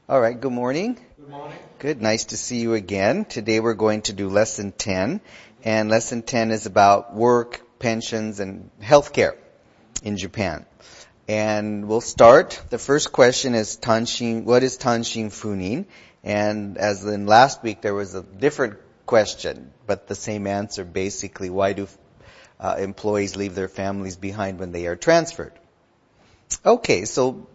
All right, good morning. Good morning. Good, nice to see you again. Today we're going to do lesson 10, and lesson 10 is about work, pensions, and healthcare in Japan. And we'll start. The first question is what is Tanshin Funin? And as in last week, there was a different question, but the same answer basically, why do employees leave their families behind when they are transferred? Okay, so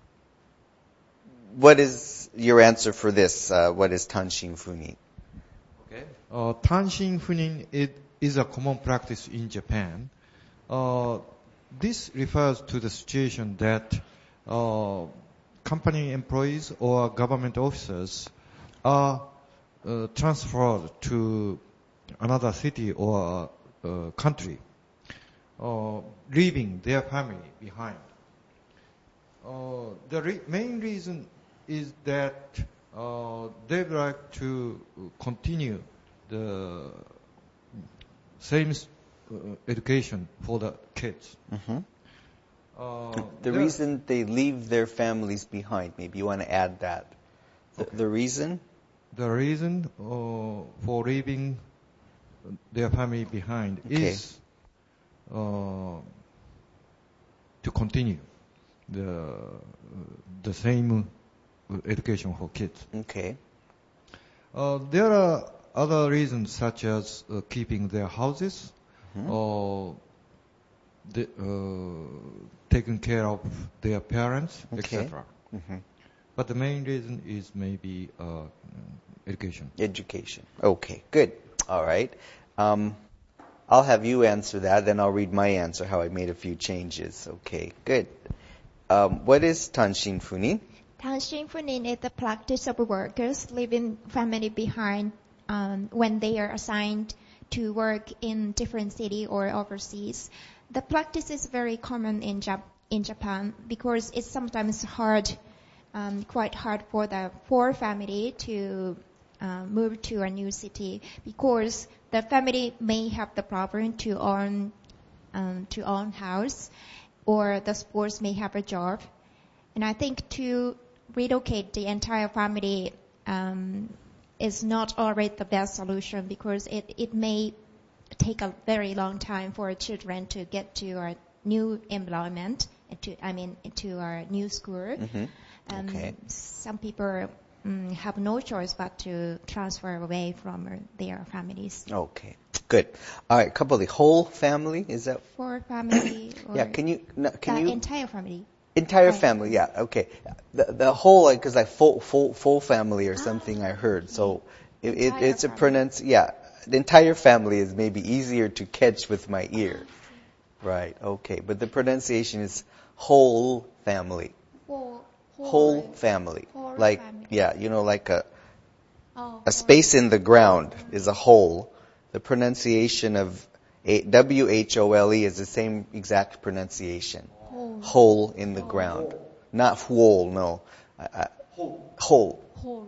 what is your answer for this? What is Tanshin Funin? Okay. Tanshin Funin is a common practice in Japan. This refers to the situation that company employees or government officers are transferred to another city or country, leaving their family behind. The main reason is that they would like to continue the same education for the kids. Mm-hmm. The reason they leave their families behind, maybe you want to add that. The reason? The reason for leaving their family behind is to continue the same education for kids. Okay. There are other reasons such as keeping their houses, or taking care of their parents, Okay. etc. Mm-hmm. But the main reason is maybe education. Education. Okay, good. All right. I'll have you answer that, then I'll read my answer, how I made a few changes. Okay, good. What is Tanshin Funin? Tanshin Funin is the practice of workers leaving family behind when they are assigned to work in different city or overseas. The practice is very common in Japan because it's sometimes quite hard for the poor family to move to a new city because the family may have the problem to own house, or the spouse may have a job. And I think to relocate the entire family is not always the best solution because it may take a very long time for children to get to our new employment, to our new school. Mm-hmm. Okay. Some people have no choice but to transfer away from their families. Okay, good. All right, couple of the whole family, is that? For family or Yeah, can you? entire family. Entire Right. family, yeah, okay. The whole, because like full family or something I heard. So it's a the entire family is maybe easier to catch with my ear. Right, okay. But the pronunciation is whole family. Whole family. Whole Like, family. yeah, like a space in the ground is a hole. The pronunciation of W-H-O-L-E is the same exact pronunciation. Hole in the ground. Not whole, no. Whole.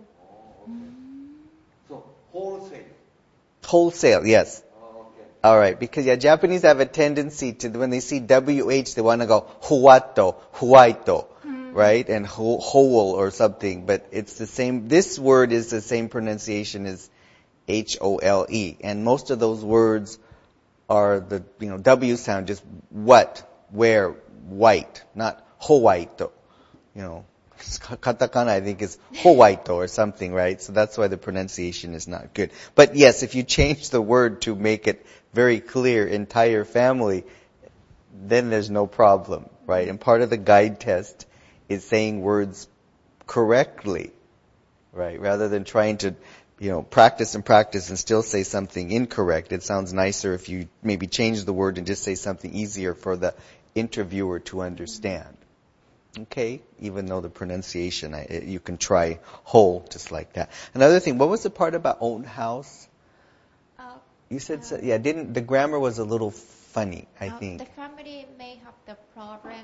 So wholesale. Wholesale, yes. All right, because Japanese have a tendency to, when they see WH, they want to go huaito, right? And whole or something, but it's the same. This word is the same pronunciation as H-O-L-E. And most of those words are the, W sound, just what, where, white, not howaito. Katakana, I think, is howaito or something, right? So that's why the pronunciation is not good. But yes, if you change the word to make it very clear, entire family, then there's no problem, right? And part of the guide test is saying words correctly, right? Rather than trying to, practice and still say something incorrect. It sounds nicer if you maybe change the word and just say something easier for the interviewer to understand. Okay, even though the pronunciation, you can try whole just like that. Another thing, what was the part about own house? You said, the grammar was a little funny, I think. The family may have the problem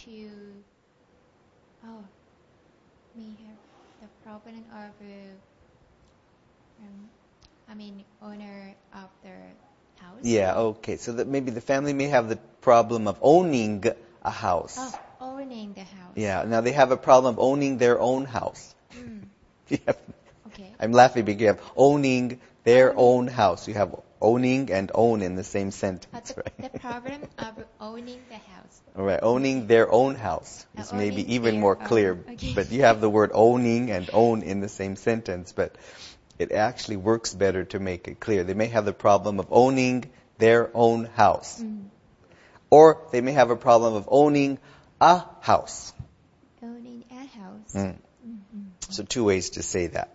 of owner of their house. Yeah, okay. So that maybe the family may have the problem of owning a house. Owning the house. Yeah, now they have a problem of owning their own house. Okay. I'm laughing because you have owning their own house. You have owning and own in the same sentence, right? The problem of owning the house. All right, owning their own house is Owning maybe even their more own, clear. okay. But you have the word owning and own in the same sentence, but it actually works better to make it clear. They may have the problem of owning their own house. Or they may have a problem of owning a house. Owning a house. So two ways to say that.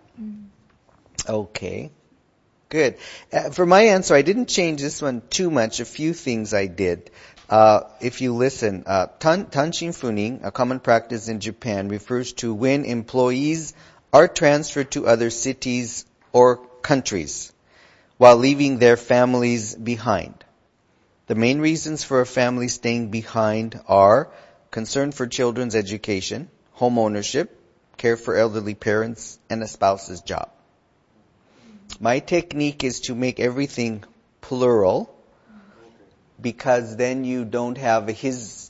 Okay. Good. For my answer, I didn't change this one too much. A few things I did. If you listen, tanshin funin, a common practice in Japan, refers to when employees are transferred to other cities or countries while leaving their families behind. The main reasons for a family staying behind are concern for children's education, home ownership, care for elderly parents, and a spouse's job. My technique is to make everything plural, because then you don't have his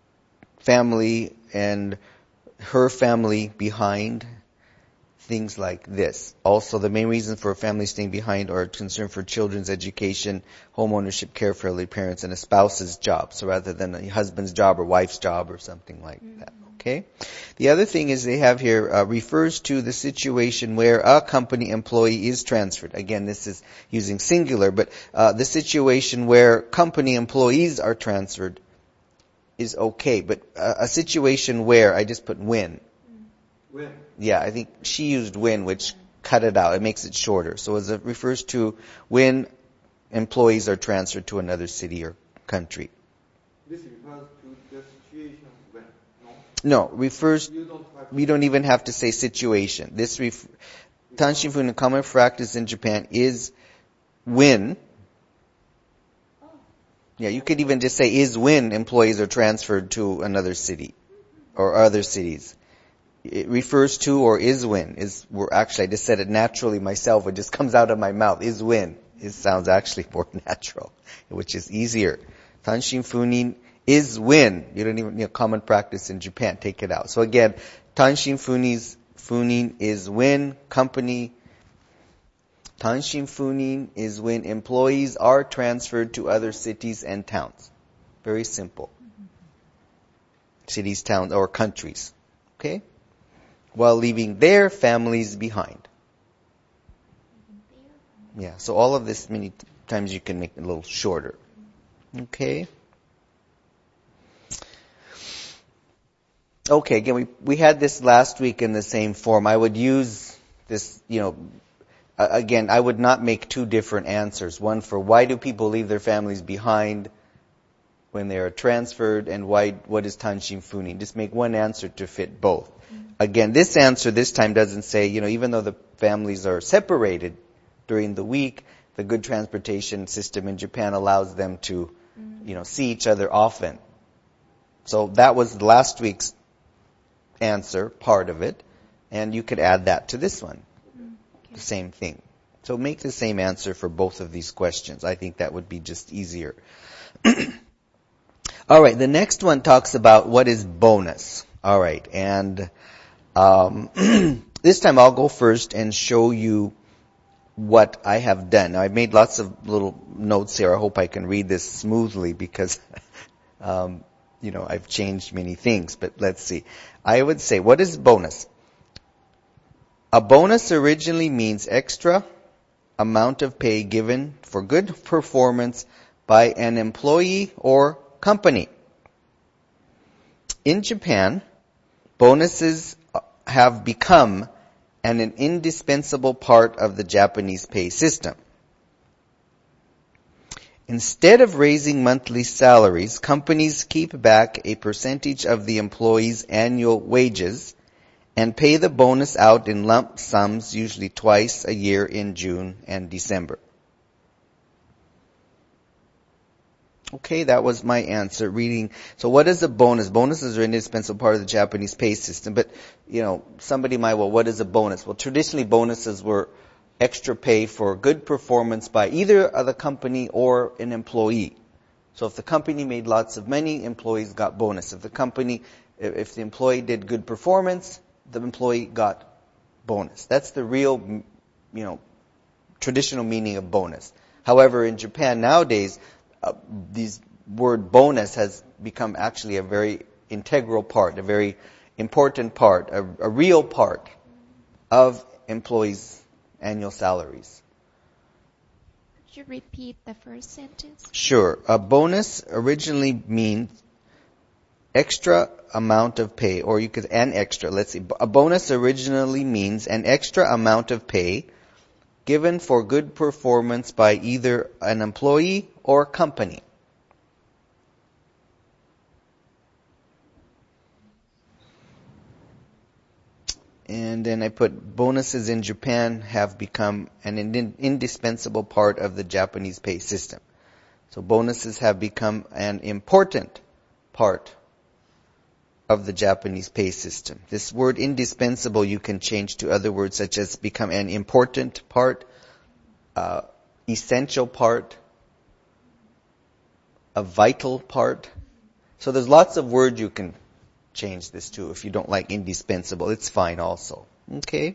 family and her family behind, things like this. Also, the main reason for a family staying behind are concern for children's education, home ownership, care for elderly parents, and a spouse's job. So rather than a husband's job or wife's job or something like that. Okay? The other thing is they have here, refers to the situation where a company employee is transferred. Again, this is using singular, but the situation where company employees are transferred is okay. But a situation where, I just put when. When? Yeah, I think she used when, which cut it out. It makes it shorter. So it refers to when employees are transferred to another city or country. This refers to the situation when, No, refers, we don't even have to say situation. This tanshin funin, common practice in Japan, is when, yeah, you could even just say is when employees are transferred to another city or other cities. It refers to or is when actually I just said it naturally myself. It just comes out of my mouth. Is when. It sounds actually more natural, which is easier. Tanshin funin is when. You don't even, common practice in Japan. Take it out. So again, tanshin funin is when tanshin funin is when employees are transferred to other cities and towns. Very simple. Cities, towns, or countries. Okay? While leaving their families behind. Yeah, so all of this, many times you can make it a little shorter. Okay? Okay, again, we had this last week in the same form. I would use this, again, I would not make two different answers. One for why do people leave their families behind when they are transferred, and what is tanshin funin? Just make one answer to fit both. Again, this answer this time doesn't say, even though the families are separated during the week, the good transportation system in Japan allows them to, see each other often. So that was last week's answer, part of it, and you could add that to this one. The same thing. So make the same answer for both of these questions. I think that would be just easier. All right, the next one talks about what is bonus. All right, and this time I'll go first and show you what I have done. Now, I've made lots of little notes here. I hope I can read this smoothly because, I've changed many things. But let's see. I would say, what is bonus? A bonus originally means extra amount of pay given for good performance by an employee or company. In Japan, bonuses have become an indispensable part of the Japanese pay system. Instead of raising monthly salaries, companies keep back a percentage of the employee's annual wages and pay the bonus out in lump sums, usually twice a year in June and December. Okay, that was my answer. Reading. So what is a bonus? Bonuses are an indispensable part of the Japanese pay system. But, somebody might, what is a bonus? Well, traditionally bonuses were extra pay for good performance by either the company or an employee. So if the company made lots of money, employees got bonus. If the employee did good performance, the employee got bonus. That's the real, traditional meaning of bonus. However, in Japan nowadays, this word bonus has become actually a very integral part, a very important part, a real part of employees' annual salaries. Could you repeat the first sentence? Sure. A bonus originally means extra amount of pay, or you could, an extra. Let's see. A bonus originally means an extra amount of pay given for good performance by either an employee or company. And then I put bonuses in Japan have become an indispensable part of the Japanese pay system. So bonuses have become an important part of the Japanese pay system. This word indispensable you can change to other words such as become an important part, essential part, a vital part. So there's lots of words you can change this to. If you don't like indispensable, it's fine also. Okay?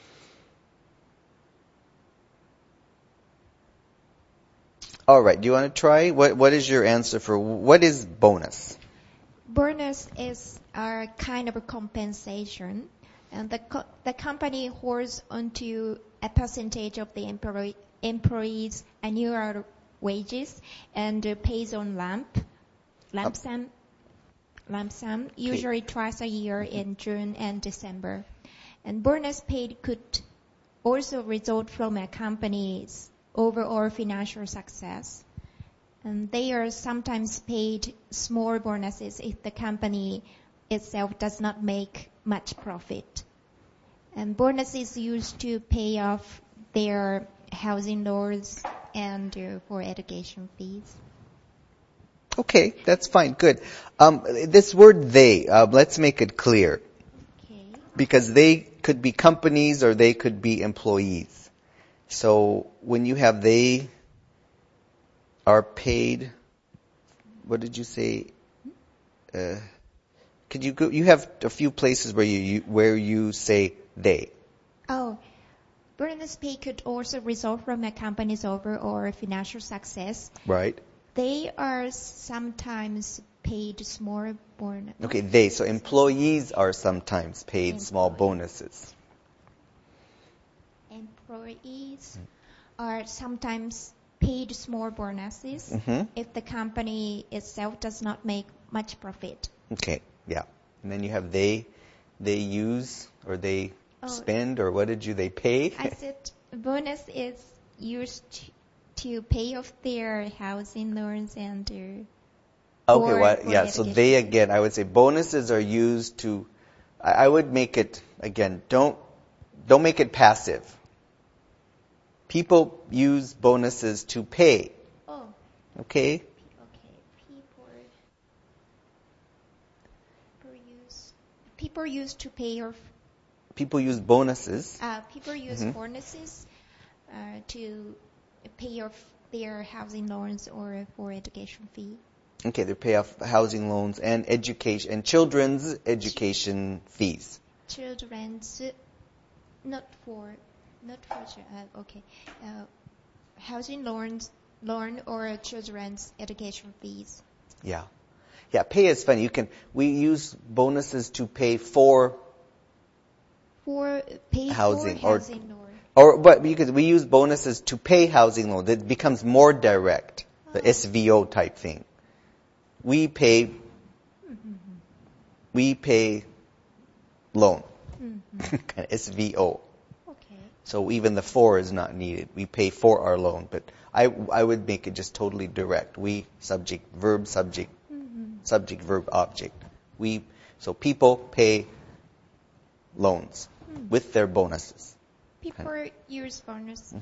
All right. Do you want to try? What is your answer for what is bonus? Bonus is a kind of a compensation, and the company holds onto a percentage of the employees' annual wages and pays on lump sum, usually twice a year in June and December. And bonus paid could also result from a company's overall financial success. And they are sometimes paid small bonuses if the company itself does not make much profit. And bonus is used to pay off their housing loans and for education fees. Okay, that's fine. Good. This word they, let's make it clear. Okay. Because they could be companies or they could be employees. So when you have they are paid, what did you say? Could you go? You have a few places where you say they. Oh, bonus pay could also result from a company's overall financial success. Right. They are sometimes paid small bonus. Okay, so employees are sometimes paid small bonuses. Employees are sometimes paid small bonuses if the company itself does not make much profit. Okay, yeah. And then you have they use or they spend, or what did they pay? I said bonus is used to pay off their housing loans and so they again, I would say bonuses are used to, I would make it, again, don't make it passive. People use bonuses to pay. Oh. Okay? Okay. People use to pay off. People use bonuses. People use bonuses to pay off their housing loans or for education fee. Okay, they pay off housing loans and education and children's education fees. Children's, not for okay. Housing loan or children's education fees. Yeah. Yeah, pay is funny. We use bonuses to pay for housing loan. But because we use bonuses to pay housing loan, it becomes more direct, the SVO type thing. We pay loan, SVO. Okay. So even the for is not needed. We pay for our loan, but I would make it just totally direct. We, subject, verb, subject, subject, verb, object. So people pay loans with their bonuses. People use bonus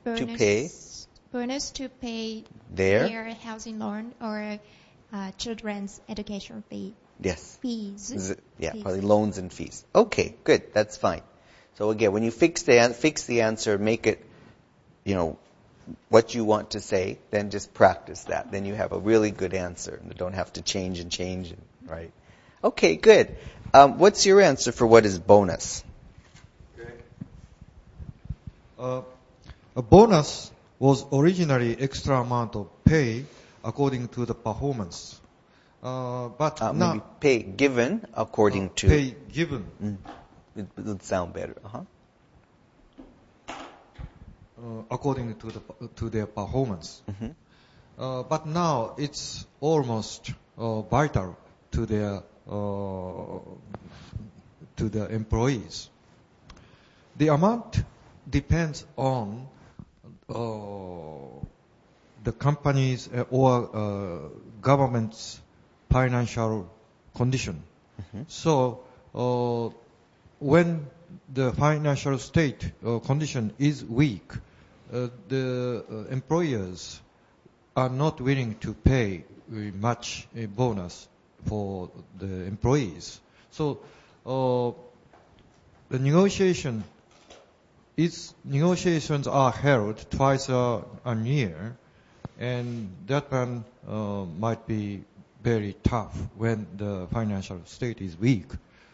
to pay their housing loan or children's education fee. Yes. Fees. Probably loans and fees. Okay, good. That's fine. So again, when you fix the answer, make it, what you want to say, then just practice that. Then you have a really good answer. You don't have to change, right? Okay, good. What's your answer for what is bonus? A bonus was originally extra amount of pay according to the performance. But now maybe pay given according to... pay given. It would sound better. According to their performance. But now it's almost vital to their employees. The amount depends on the company's or government's financial condition. So when the financial state condition is weak, the employers are not willing to pay much a bonus for the employees. So the negotiations are held twice a year, and that one might be very tough when the financial state is weak.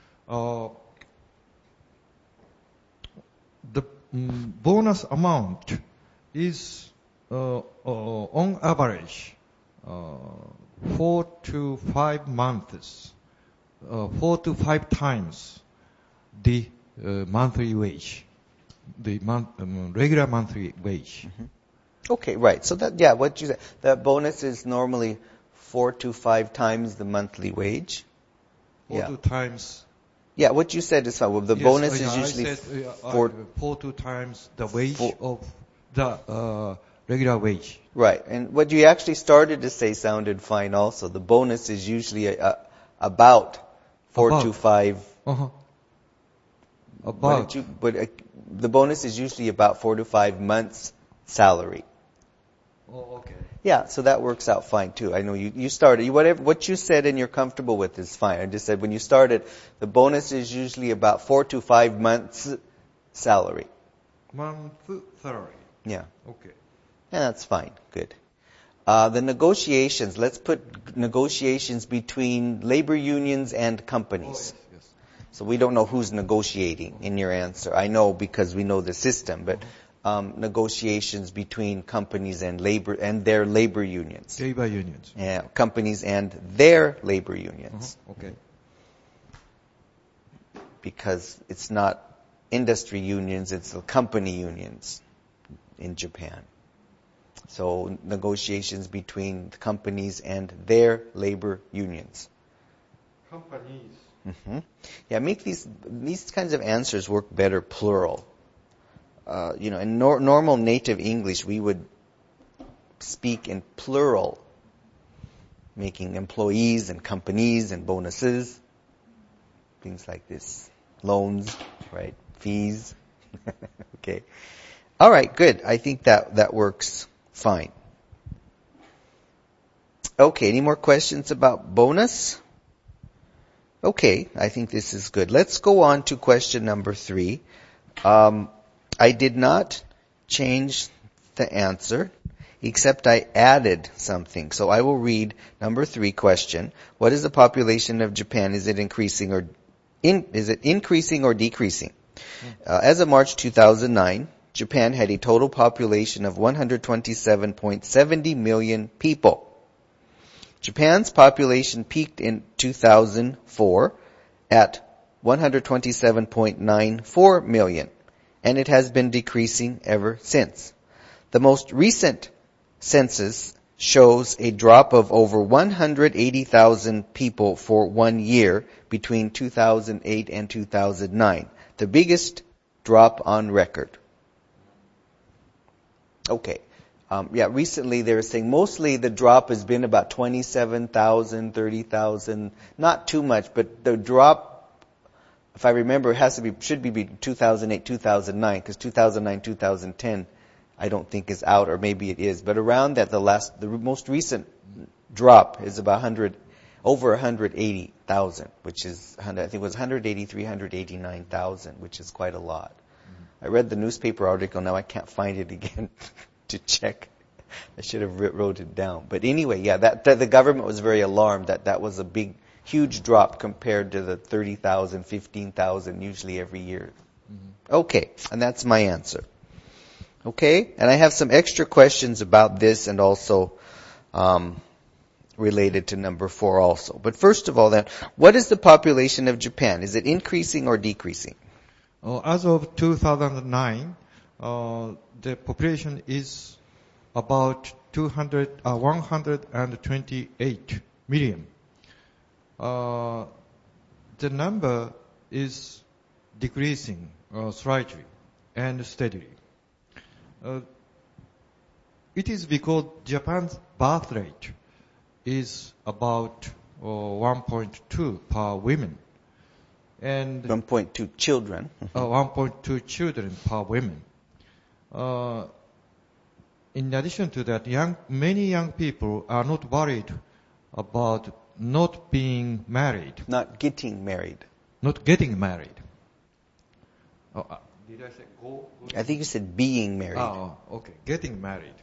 The bonus amount is on average 4 to 5 months, 4 to 5 times the monthly wage, the regular monthly wage. Okay, right. So that, what you said, the bonus is normally 4 to 5 times the monthly wage. 4 to times. Yeah, what you said is fine. Well, the bonus is usually I said, 4 to times the wage of the regular wage. Right, and what you actually started to say sounded fine also. The bonus is usually about 4 to 5. About. The bonus is usually about 4 to 5 months' salary. Oh, okay. Yeah, so that works out fine too. I know you started, what you said and you're comfortable with is fine. I just said when you started, the bonus is usually about 4 to 5 months' salary. Month salary. Yeah. Okay. Yeah, that's fine. Good. The negotiations, let's put negotiations between labor unions and companies. Oh, yes. So we don't know who's negotiating in your answer. I know because we know the system, but negotiations between companies and their labor unions. Labor unions. Yeah, companies and their labor unions. Okay. Because it's not industry unions, it's the company unions in Japan. So negotiations between the companies and their labor unions. Companies. Yeah, make these kinds of answers work better plural. In normal native English, we would speak in plural, making employees and companies and bonuses, things like this. Loans, right? Fees. Okay. All right, good. I think that works fine. Okay, any more questions about bonus? Okay, I think this is good. Let's go on to question number 3. I did not change the answer, except I added something. So I will read number 3 question. What is the population of Japan? Is it increasing or decreasing? As of March 2009, Japan had a total population of 127.70 million people. Japan's population peaked in 2004 at 127.94 million, and it has been decreasing ever since. The most recent census shows a drop of over 180,000 people for 1 year between 2008 and 2009, the biggest drop on record. Okay. Recently they were saying mostly the drop has been about 27,000, 30,000, not too much, but the drop, if I remember, should be between 2008, 2009, because 2009, 2010, I don't think is out, or maybe it is, but around that, the most recent drop is about over 180,000, which is, I think it was 183, 189,000, which is quite a lot. I read the newspaper article, now I can't find it again to check. I should have wrote it down. But anyway, that the government was very alarmed that was a huge drop compared to the 30,000, 15,000 usually every year. Okay, and that's my answer. Okay? And I have some extra questions about this and also related to number 4 also. But first of all then, what is the population of Japan? Is it increasing or decreasing? As of 2009, the population is about 128 million. The number is decreasing slightly and steadily. It is because Japan's birth rate is about 1.2 per women. And 1.2 children. 1.2 children per women. In addition to that, many young people are not worried about not being married. Not getting married. Not getting married. Did I say go? I think you said being married. Oh, okay. Getting married.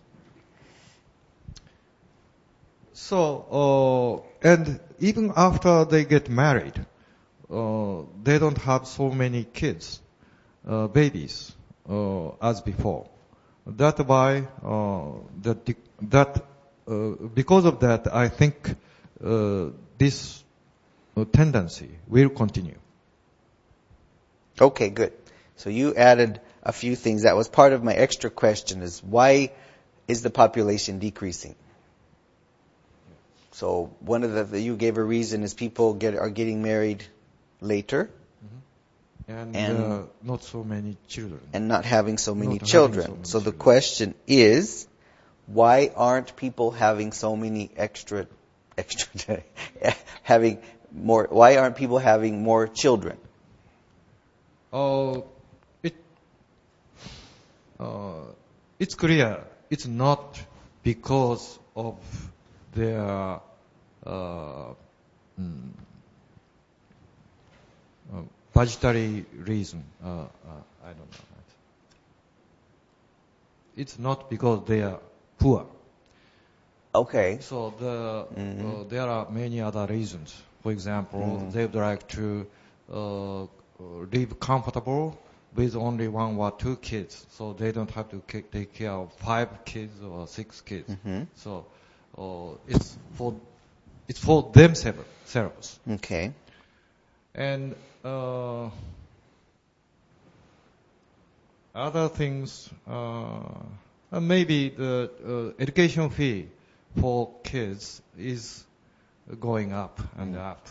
So, and even after they get married, they don't have so many kids, babies, as before. That's why, because of that, I think this tendency will continue. Okay, good. So you added a few things. That was part of my extra question is why is the population decreasing? So one of you gave a reason is people are getting married later. And not so many children. And not having so many children. So the question is, why aren't people having so many why aren't people having more children? It's clear. It's not because of their budgetary reason. I don't know. It's not because they are poor. Okay. So there are many other reasons. For example, they would like to live comfortable with only 1 or 2 kids, so they don't have to take care of 5 kids or 6 kids. So it's for themselves. Okay. And other things, maybe the education fee for kids is going up and up.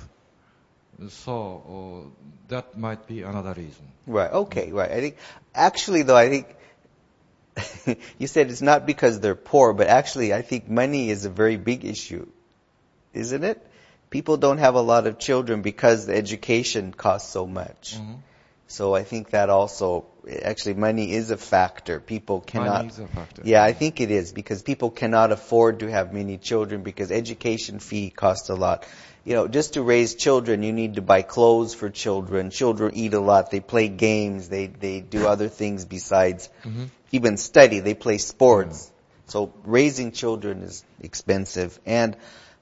So that might be another reason. Right. Okay. Right. I think you said it's not because they're poor, but actually I think money is a very big issue, isn't it? People don't have a lot of children because the education costs so much. So I think that also, actually money is a factor. People cannot. Money is a factor. Yeah, I think it is because people cannot afford to have many children because education fee costs a lot. Just to raise children, you need to buy clothes for children. Children eat a lot. They play games. They do other things besides even study. They play sports. So raising children is expensive. And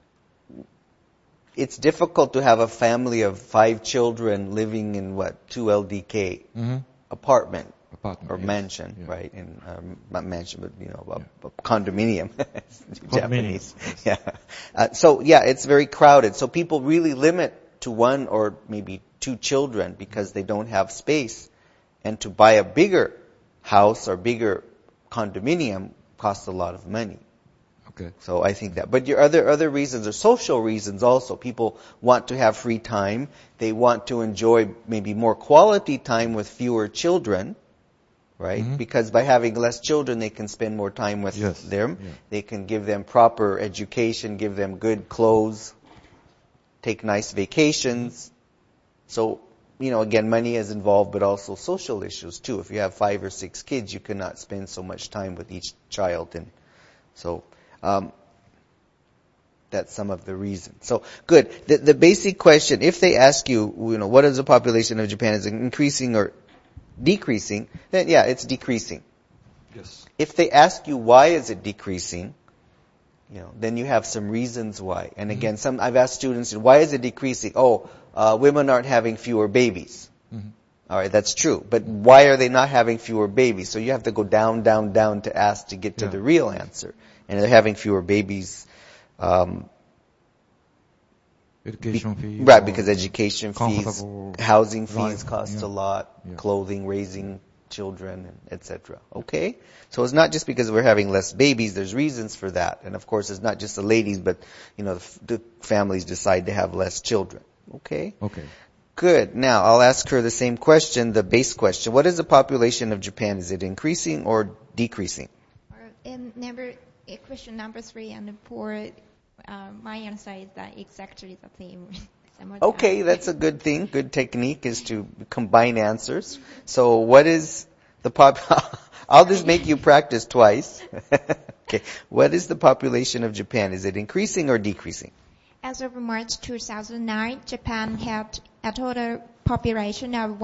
it's difficult to have a family of 5 children living in 2 LDK apartment or mansion, right? In not mansion, but a condominium. Japanese. Yeah. So it's very crowded. So people really limit to 1 or maybe 2 children because they don't have space, and to buy a bigger house or bigger condominium costs a lot of money. Okay. So I think that. But your other reasons are social reasons also. People want to have free time. They want to enjoy maybe more quality time with fewer children, right? Because by having less children, they can spend more time with them. Yeah. They can give them proper education, give them good clothes, take nice vacations. So, again, money is involved, but also social issues too. If you have 5 or 6 kids, you cannot spend so much time with each child. And so that's some of the reasons. So, good. The basic question, if they ask you, what is the population of Japan? Is it increasing or decreasing? Then, it's decreasing. Yes. If they ask you why is it decreasing, then you have some reasons why. And again, I've asked students, why is it decreasing? Women aren't having fewer babies. All right, that's true. But why are they not having fewer babies? So you have to go down, down, down to ask to get to Yeah. the real answer. And they're having fewer babies, Education fees. right? or Because education fees, comfortable housing fees life, cost yeah. a lot, Yeah. clothing, raising children, etc. Okay, so it's not just because we're having less babies. There's reasons for that, and of course, it's not just the ladies, but the families decide to have less children. Okay. Okay. Good. Now, I'll ask her the same question, the base question. What is the population of Japan? Is it increasing or decreasing? Question number 3 and 4, my answer is that exactly the same. Okay, that's a good thing. Good technique is to combine answers. So what is the I'll just make you practice twice. Okay. What is the population of Japan? Is it increasing or decreasing? As of March 2009, Japan had a total population of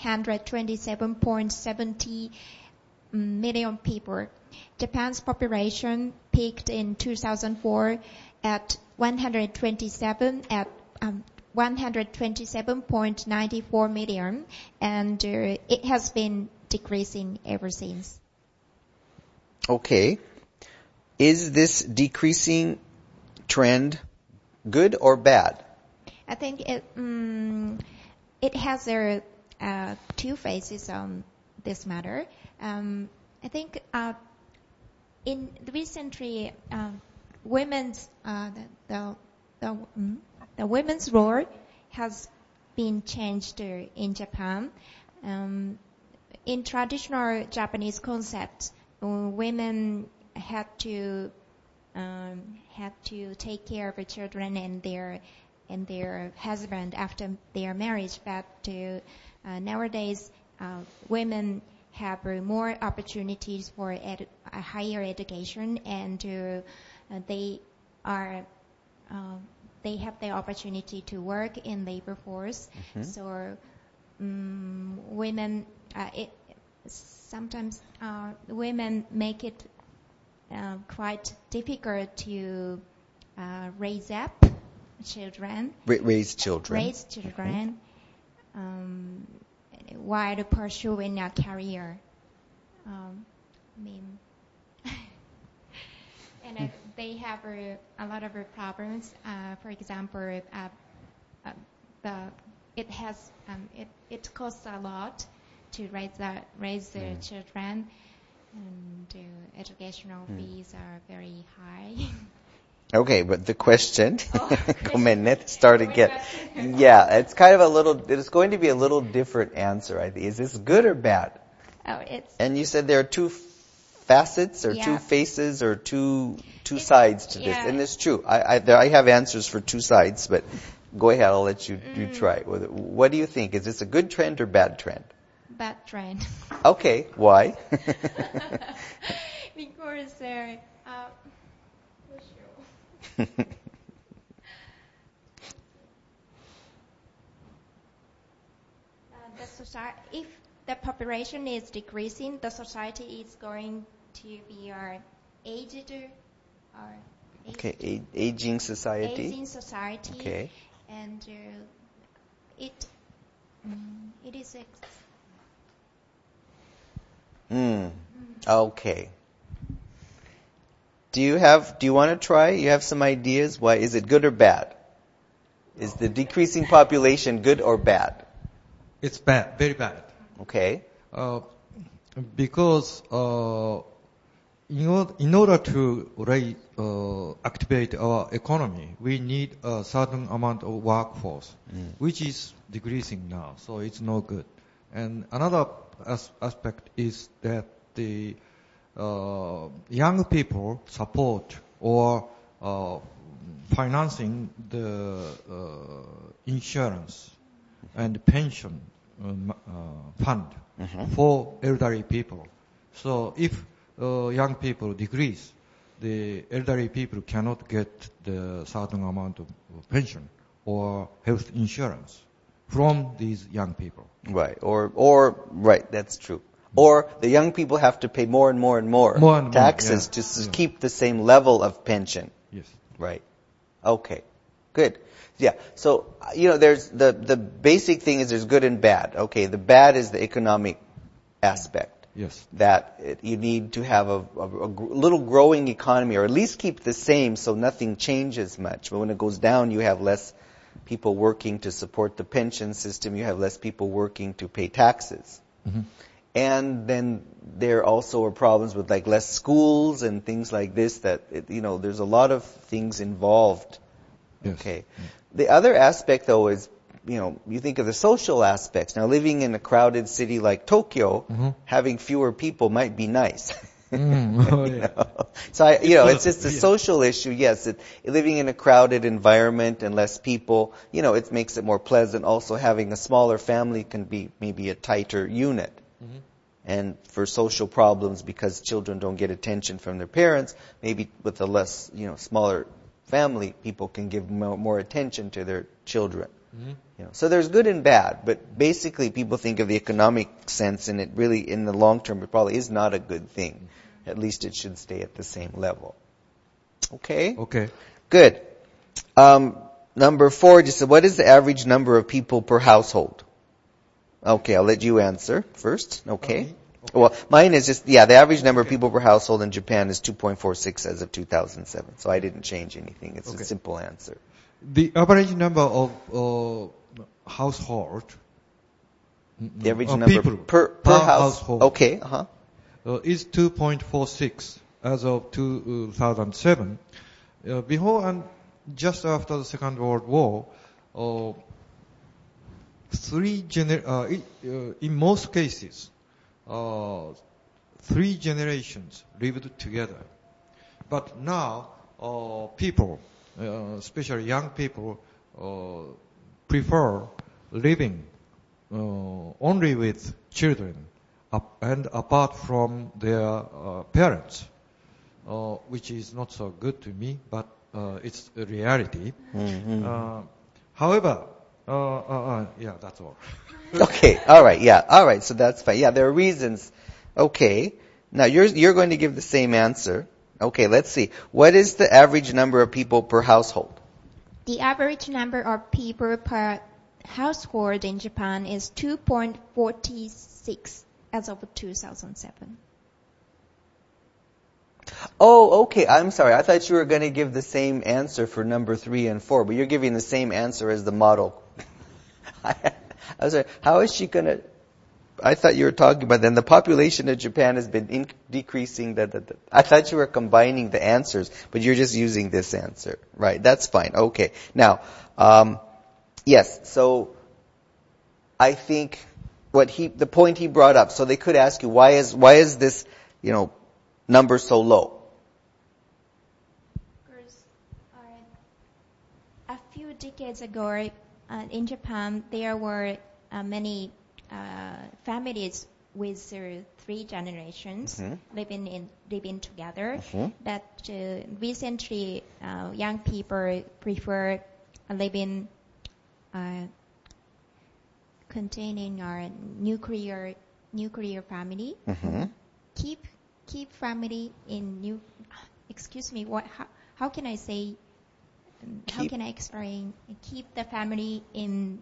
127.70 million people. Japan's population peaked in 2004 at 127.94 million, and it has been decreasing ever since. Okay. Is this decreasing trend good or bad? I think it has two phases on this matter. I think in recently women's the women's role has been changed in Japan. In traditional Japanese concept, women had to take care of the children and their husband after their marriage. But nowadays, women have more opportunities for a higher education, and they have the opportunity to work in labor force. Mm-hmm. So women, sometimes women make it quite difficult to raise up children. Raise children. Raise children while pursuing a career. And they have a lot of problems. For example, it costs a lot to raise the children, and educational fees are very high. Okay, but the question, start again. Yeah, it's going to be a little different answer, I think. Is this good or bad? And you said there are two facets or two faces or two sides to this. And it's true. I have answers for two sides, but go ahead, I'll let you try. What do you think? Is this a good trend or bad trend? Bad trend. Okay, why? Because the society, if the population is decreasing, the society is going to be aged. Okay, aging society. Aging society. Okay. And it is. Okay. Do you want to try? You have some ideas? Why is it good or bad? Is the decreasing population good or bad? It's bad, very bad. Okay. Because in order to activate our economy, we need a certain amount of workforce, which is decreasing now. So it's no good. And another aspect is that the young people support or financing the insurance and pension fund for elderly people. So if young people decrease, the elderly people cannot get the certain amount of pension or health insurance from these young people. Right. Or right, that's true. Or the young people have to pay more and more taxes to keep the same level of pension. Yes. Right. Okay. Good. Yeah. So, there's the basic thing is there's good and bad. Okay. The bad is the economic aspect. Yes. That you need to have a little growing economy, or at least keep the same so nothing changes much. But when it goes down, you have less people working to support the pension system. You have less people working to pay taxes. Mm-hmm. And then there also are problems with like less schools and things like this there's a lot of things involved. Yes. Okay. The other aspect though is, you think of the social aspects. Now living in a crowded city like Tokyo, Mm-hmm. having fewer people might be nice. Oh, yeah. So it's just a social issue. Yes, living in a crowded environment and less people, it makes it more pleasant. Also having a smaller family can be maybe a tighter unit. Mm-hmm. And for social problems, because children don't get attention from their parents, maybe with a less, smaller family, people can give more attention to their children. Mm-hmm. So there's good and bad, but basically people think of the economic sense, and it really, in the long term, it probably is not a good thing. At least it should stay at the same level. Okay? Okay. Good. Number 4, just what is the average number of people per household? Okay, I'll let you answer first. Okay. Well, mine is just, the average number of people per household in Japan is 2.46 as of 2007. So I didn't change anything. It's a simple answer. The average number of household. The average number people per household. Okay. Is 2.46 as of 2007. Before and just after the Second World War, in most cases, 3 generations lived together. But now, people, especially young people, prefer living only with children and apart from their parents, which is not so good to me, but it's a reality. Mm-hmm. However, that's all. Okay, all right, yeah, all right, so that's fine. Yeah, there are reasons. Okay, now you're going to give the same answer. Okay, let's see. What is the average number of people per household? The average number of people per household in Japan is 2.46 as of 2007. Oh, okay, I'm sorry. I thought you were going to give the same answer for number 3 and 4, but you're giving the same answer as the model. I was like, how is she going to... I thought you were talking about then the population of Japan has been decreasing. I thought you were combining the answers, but you're just using this answer. Right, that's fine. Okay. Now, yes, so I think the point he brought up, so they could ask you, why is this, number so low? Because a few decades ago, in Japan, there were many families with 3 generations living together. But recently, young people prefer living containing our nuclear family. Keep family in excuse me. How can I say? How can I explain? Keep the family in.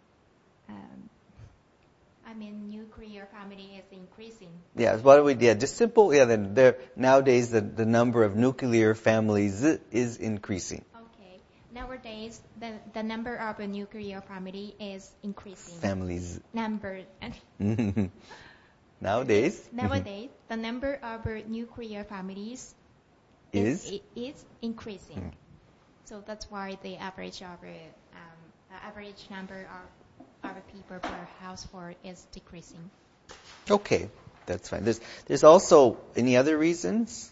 Nuclear family is increasing. Yes, what do we? Yeah, just simple. Yeah, then nowadays the number of nuclear families is increasing. Okay, nowadays the number of a nuclear family is increasing. Families. Number. Nowadays, the number of nuclear families is increasing. So that's why the average number of people per household is decreasing. Okay, that's fine. There's also any other reasons?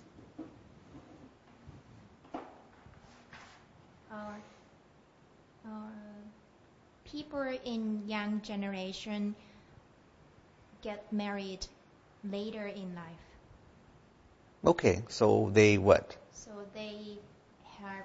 People in young generation get married later in life. Okay, so they what? So they have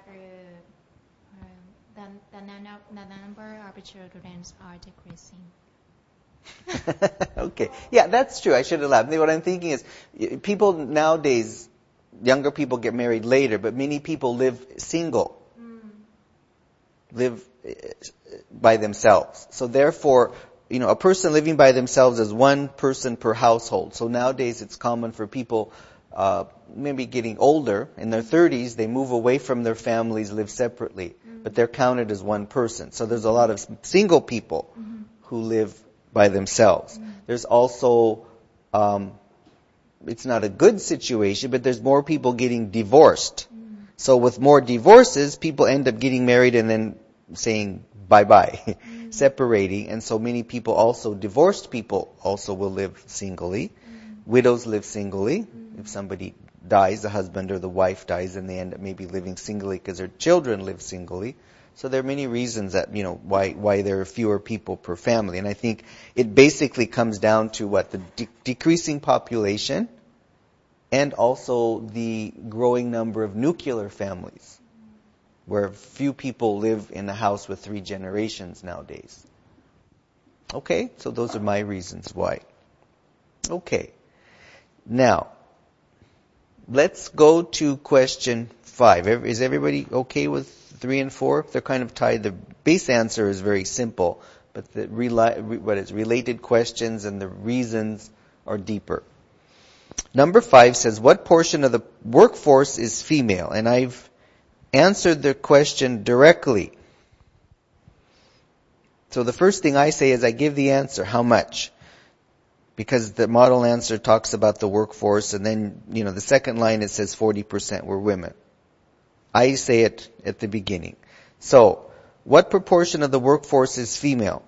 the number of children are decreasing. Okay, yeah, that's true. I should have laughed. What I'm thinking is, people nowadays, younger people get married later, but many people live single. live by themselves. So therefore, a person living by themselves is one person per household. So nowadays it's common for people maybe getting older, in their 30s, they move away from their families, live separately, but they're counted as one person. So there's a lot of single people who live by themselves. There's also, it's not a good situation, but there's more people getting divorced. So with more divorces, people end up getting married and then saying bye-bye, separating. And so many people also, divorced people also will live singly. Widows live singly. If somebody dies, the husband or the wife dies, and they end up maybe living singly because their children live singly. So there are many reasons that, why there are fewer people per family. And I think it basically comes down to the decreasing population and also the growing number of nuclear families, where few people live in a house with 3 generations nowadays. Okay, so those are my reasons why. Okay. Now, let's go to question 5. Is everybody okay with 3 and 4? They're kind of tied. The base answer is very simple, but the related questions and the reasons are deeper. Number 5 says, what portion of the workforce is female? And I've answered the question directly. So the first thing I say is I give the answer, how much? Because the model answer talks about the workforce, and then, the second line it says 40% were women. I say it at the beginning. So, what proportion of the workforce is female?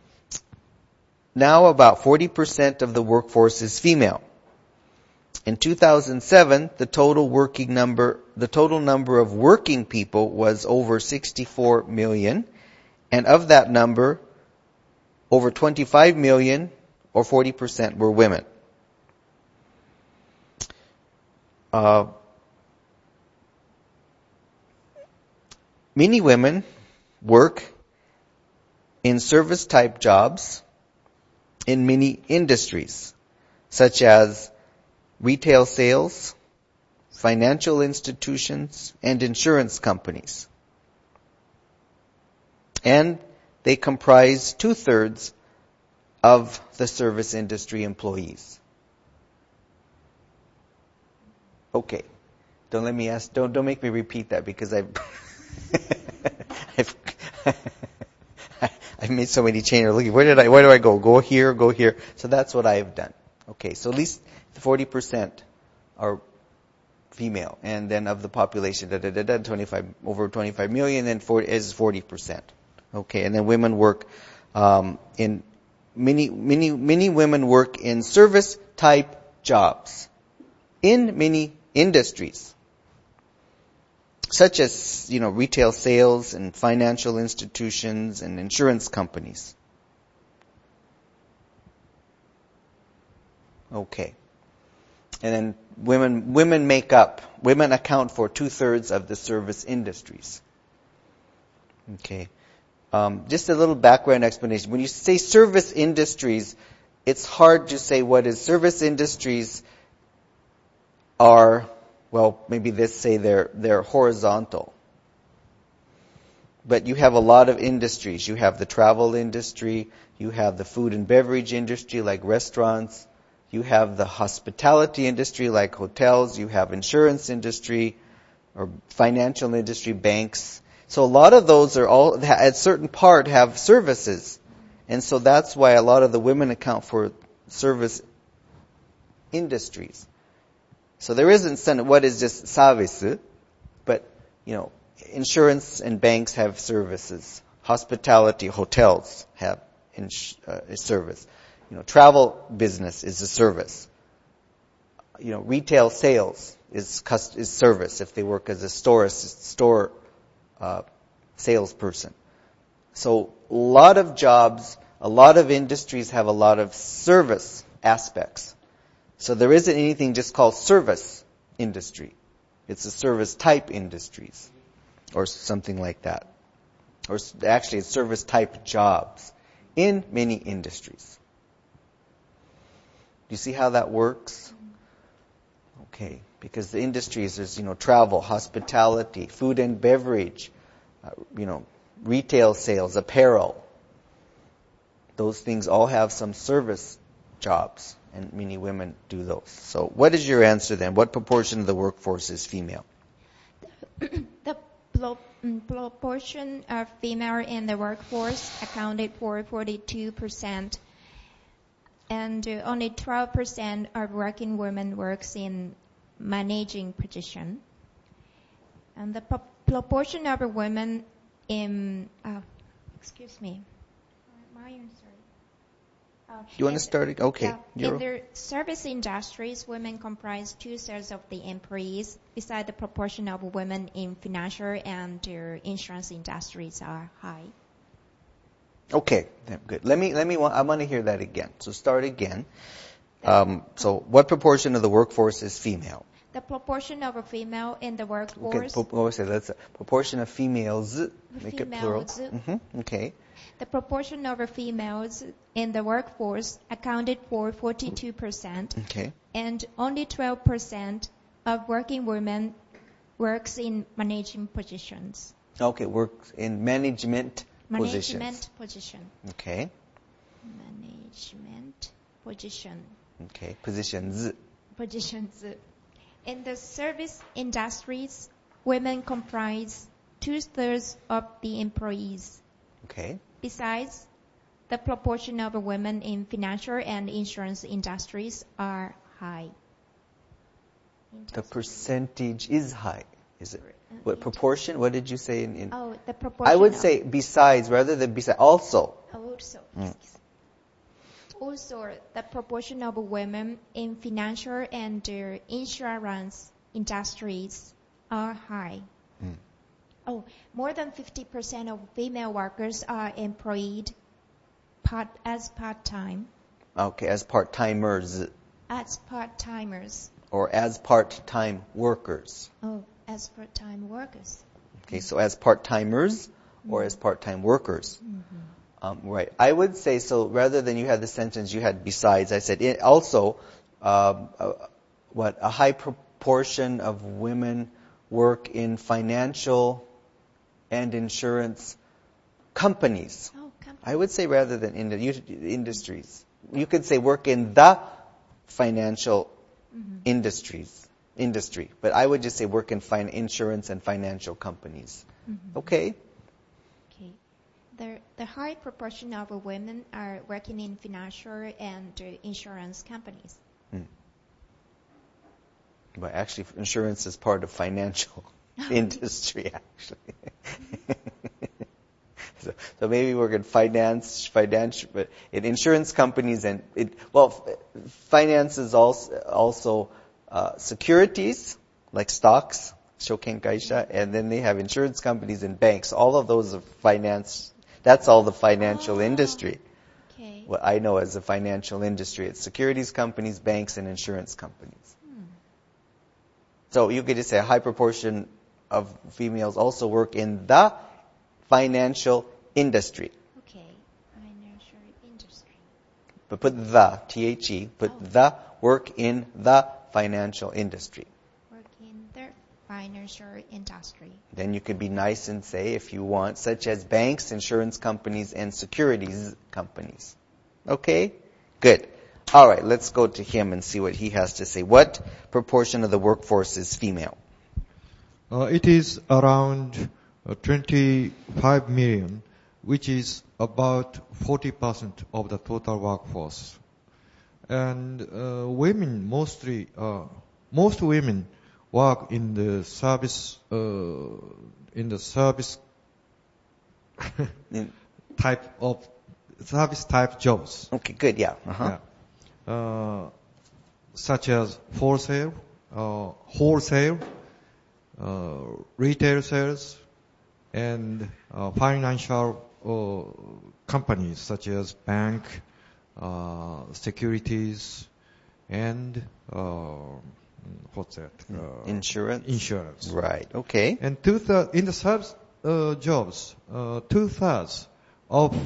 Now about 40% of the workforce is female. In 2007, the total number of working people was over 64 million, and of that number, over 25 million or 40% were women. Many women work in service-type jobs in many industries, such as retail sales, financial institutions, and insurance companies. And they comprise 2/3 of the service industry employees. Okay. Don't make me repeat that, because I've made so many changes. Look, where do I go? Go here. So that's what I have done. Okay, so at least 40% are female, and then of the population, over 25 million, and 40%. Okay, and then women work in many women work in service type jobs in many industries, such as retail sales and financial institutions and insurance companies. Okay. And then women account for 2/3 of the service industries. Okay. Just a little background explanation. When you say service industries, it's hard to say what is. Service industries are, maybe let's say they're horizontal. But you have a lot of industries. You have the travel industry, you have the food and beverage industry like restaurants, you have the hospitality industry like hotels, you have insurance industry or financial industry, banks. So a lot of those are all, at a certain part, have services. And so that's why a lot of the women account for service industries. So there isn't what is just service, but, insurance and banks have services. Hospitality, hotels have a service. Travel business is a service. Retail sales is service if they work as a store salesperson. So a lot of jobs, a lot of industries have a lot of service aspects. So there isn't anything just called service industry. It's a service type industries or something like that. Or actually it's service type jobs in many industries. Do you see how that works? Okay, because the industries, there's, travel, hospitality, food and beverage, retail sales, apparel. Those things all have some service jobs, and many women do those. So what is your answer then? What proportion of the workforce is female? The proportion of female in the workforce accounted for 42%, and only 12% of working women works in managing position. And the proportion of women in, excuse me, my answer. You want to start it? Okay. Yeah, in the service industries, women comprise 2/3 of the employees, beside the proportion of women in financial and insurance industries are high. Okay, good. I want to hear that again. So start again. So what proportion of the workforce is female? The proportion of a female in the workforce. Okay, that's a proportion of females. Make it plural. Okay. The proportion of females in the workforce accounted for 42%. Okay. And only 12% of working women works in managing positions. Okay, works in management positions. Management position. Okay. Management position. Okay, positions. Positions. In the service industries, women comprise 2/3 of the employees. Okay. Besides, the proportion of women in financial and insurance industries are high. The percentage is high. Is it? What proportion? What did you say the proportion. I would say besides rather than besides. Also. Also, the proportion of women in financial and insurance industries are high. More than 50% of female workers are employed as part-time. Okay, as part-timers. As part-timers. Or as part-time workers. As part-time workers. Okay, so as part-timers or as part-time workers. Right. I would say, so rather than you had the sentence you had besides, I said also, a high proportion of women work in financial and insurance companies. I would say rather than in the industries. You could say work in the financial industry, but I would just say work in insurance and financial companies. Okay? The high proportion of women are working in financial and insurance companies. But actually, insurance is part of financial industry, actually. So maybe work in financial, but in insurance companies finance is also securities like stocks, shoken kaisha, and then they have insurance companies and banks. All of those are finance. That's all the financial industry. Okay. What I know as the financial industry, it's securities companies, banks, and insurance companies. So you could just say a high proportion of females also work in the financial industry. Okay, financial industry. But put the, T-H-E, the work in the financial industry. Work in the financial industry. Then you could be nice and say, if you want, such as banks, insurance companies, and securities companies. Okay? Good. All right, let's go to him and see what he has to say. What proportion of the workforce is female? It is around 25 million, which is about 40% of the total workforce. And women most women work in the service type jobs. Okay, good, yeah. Such as wholesale, retail sales, and financial companies such as bank, securities, and what's that? Insurance. Insurance. Right. Okay. And in the service jobs, 2/3 of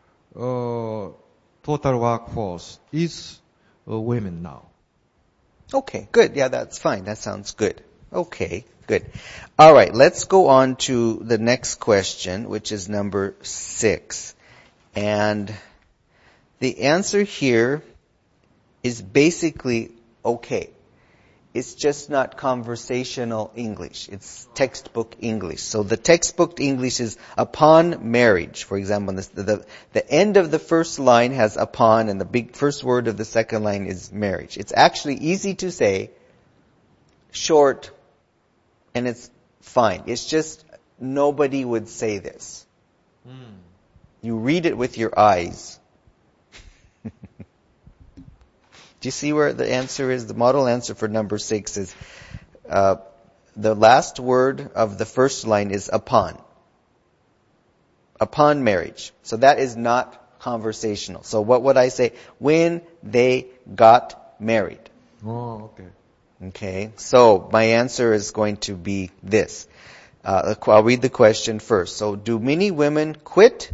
total workforce is women now. Okay. Good. Yeah, that's fine. That sounds good. Okay, good. All right, let's go on to the next question, which is number 6. And the answer here is basically okay. It's just not conversational English. It's textbook English. So the textbook English is upon marriage. For example, the end of the first line has upon, and the big first word of the second line is marriage. It's actually easy to say, short, and it's fine. It's just nobody would say this. You read it with your eyes. Do you see where the answer is? The model answer for number 6 is the last word of the first line is upon. Upon marriage. So that is not conversational. So what would I say? When they got married. Oh, okay. Okay, so my answer is going to be this. I'll read the question first. So, do many women quit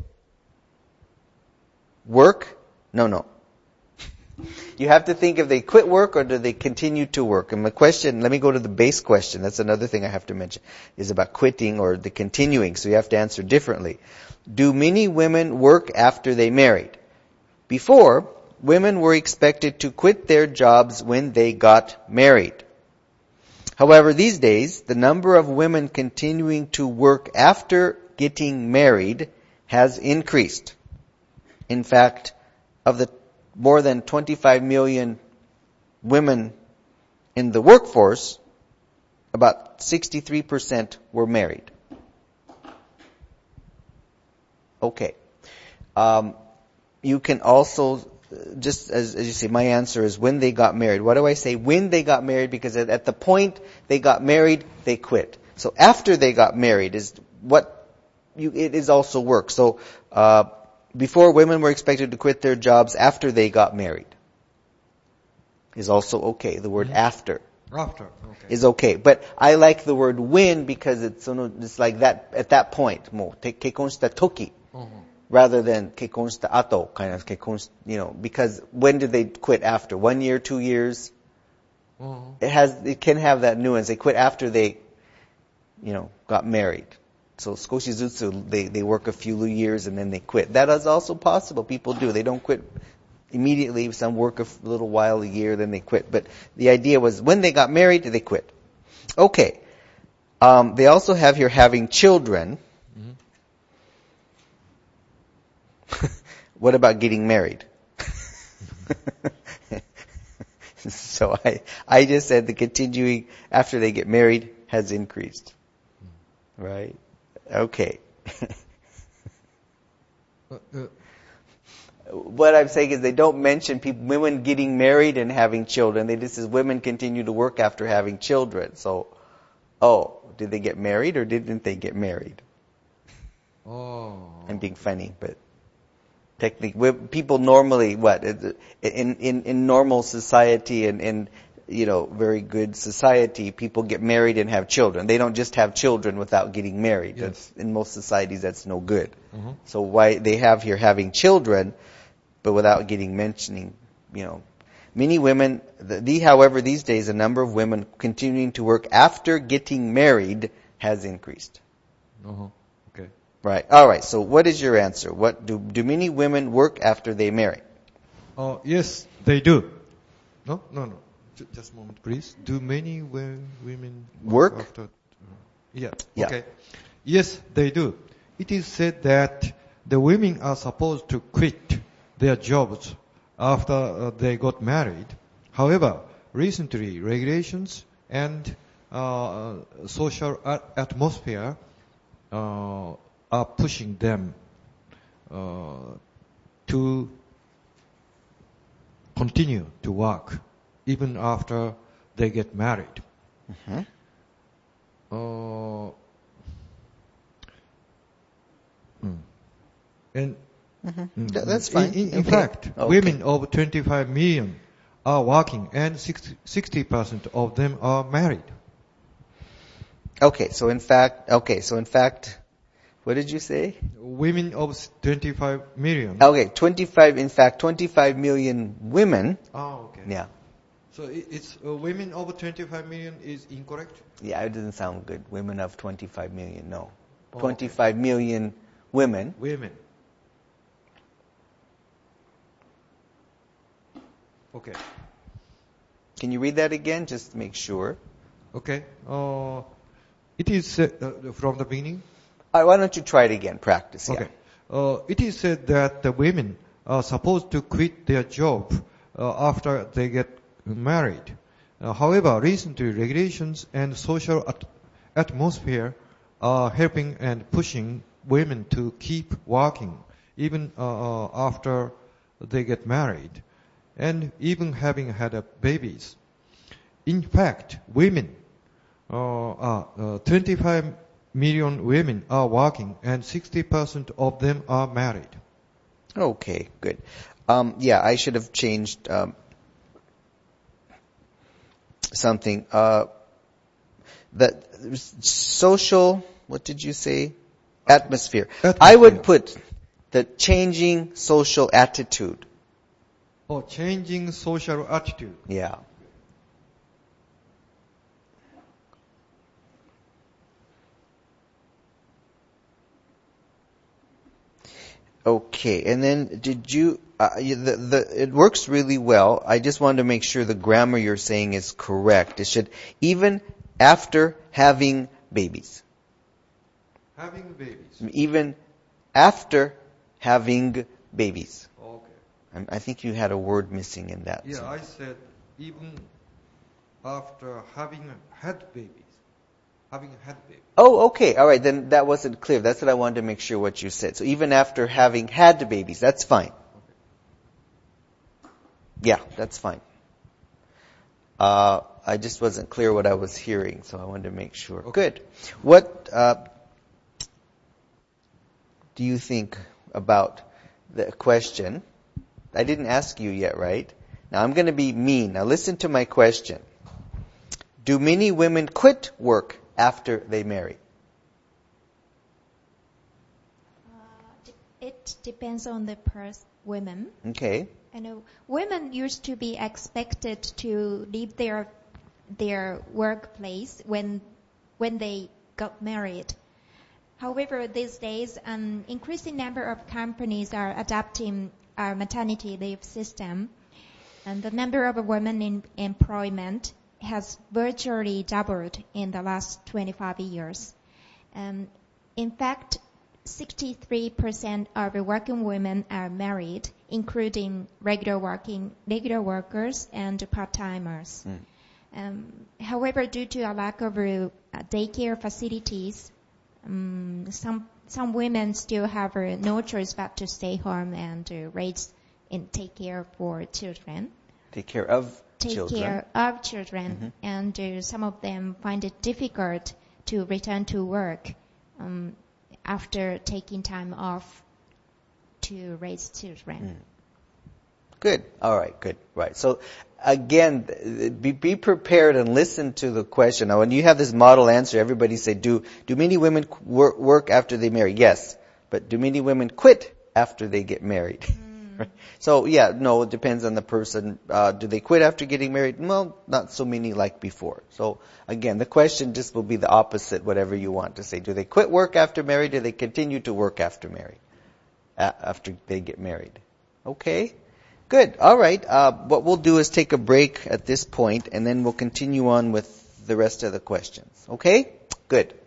work? No. You have to think if they quit work or do they continue to work. And my question, let me go to the base question. That's another thing I have to mention, is about quitting or the continuing. So you have to answer differently. Do many women work after they married? Before, women were expected to quit their jobs when they got married. However, these days, the number of women continuing to work after getting married has increased. In fact, of the more than 25 million women in the workforce, about 63% were married. Okay. You can also, just as you say, my answer is when they got married. What do I say? When they got married, because at the point they got married, they quit. So after they got married is it is also work. So, before, women were expected to quit their jobs after they got married. Is also okay. The word after. After, okay. Is okay. But I like the word when because it's like that, at that point. もう結婚した時 rather than 結婚した後 kind of 結婚 because when did they quit after? 1 year, 2 years? It can have that nuance. They quit after they, got married. So 少しずつ they work a few years and then they quit. That is also possible. People do. They don't quit immediately. Some work a little while, a year, then they quit. But the idea was when they got married, they quit. Okay. They also have here having children. What about getting married? So I just said the continuing after they get married has increased. Right? Okay. What I'm saying is they don't mention women getting married and having children. They just says women continue to work after having children. So, did they get married or didn't they get married? I'm being funny, but technically, people normally, in normal society and very good society, people get married and have children. They don't just have children without getting married. Yes. In most societies, that's no good. So why they have here having children, but without mentioning, many women, however, these days, the number of women continuing to work after getting married has increased. Okay. Right. All right. So what is your answer? What do many women work after they marry? Yes, they do. No. Just a moment, please. Do many women work after? Yeah. Yeah. Okay. Yes, they do. It is said that the women are supposed to quit their jobs after they got married. However, recently regulations and social atmosphere are pushing them to continue to work even after they get married. And That's fine. In fact, women of 25 million are working, and 60% of them are married. Okay, so in fact, what did you say? Women of 25 million. Okay, 25 million women. Oh, okay. Yeah. So it's women over 25 million is incorrect? Yeah, it doesn't sound good. Women of 25 million, no. Oh, 25 million women. Women. Okay. Can you read that again, just to make sure? Okay. It is said, from the beginning. All right, why don't you try it again? Practice. Okay. It is said that the women are supposed to quit their job after they get married. However, recently regulations and social atmosphere are helping and pushing women to keep working even after they get married and even having had babies. In fact, women, 25 million women are working and 60% of them are married. Okay, good. Yeah, I should have changed something. The social, what did you say? Atmosphere. I would put the changing social attitude. Oh, changing social attitude. Yeah. Okay, and then did you, it works really well. I just wanted to make sure the grammar you're saying is correct. It should, even after having babies. Having babies. Even after having babies. Okay. I think you had a word missing in that. Yeah, I said even after having had babies. Having had babies. Oh, okay. All right. Then that wasn't clear. That's what I wanted to make sure what you said. So even after having had babies, that's fine. Yeah, that's fine. I just wasn't clear what I was hearing, so I wanted to make sure. Okay. Good. What do you think about the question? I didn't ask you yet, right? Now I'm going to be mean. Now listen to my question. Do many women quit work after they marry? It depends on the women. Okay. I know women used to be expected to leave their workplace when they got married. However, these days, an increasing number of companies are adopting our maternity leave system, and the number of women in employment has virtually doubled in the last 25 years. In fact, 63% of working women are married, including regular workers and part-timers. However, due to a lack of daycare facilities, some women still have no choice but to stay home and raise and take care for children. Take care of children. Mm-hmm. And some of them find it difficult to return to work after taking time off to raise children. Good. All right. Good. Right. So again, be prepared and listen to the question. Now, when you have this model answer, everybody say, do many women work after they marry? Yes. But do many women quit after they get married? So yeah, no, it depends on the person. Do they quit after getting married? Well, not so many like before. So again, the question just will be the opposite, whatever you want to say. Do they quit work after married? Do they continue to work after after they get married? Okay. Good. All right. What we'll do is take a break at this point, and then we'll continue on with the rest of the questions. Okay? Good.